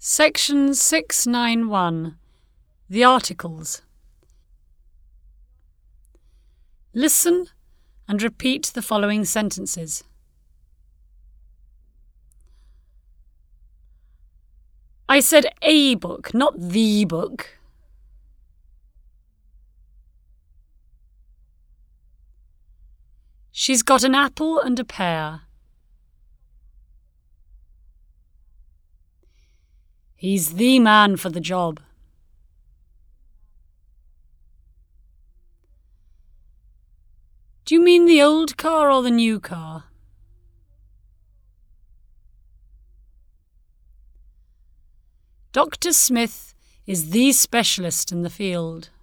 Section 691. The Articles. Listen and repeat the following sentences. I said a book, not the book. She's got an apple and a pear. He's the man for the job. Do you mean the old car or the new car? Dr. Smith is the specialist in the field.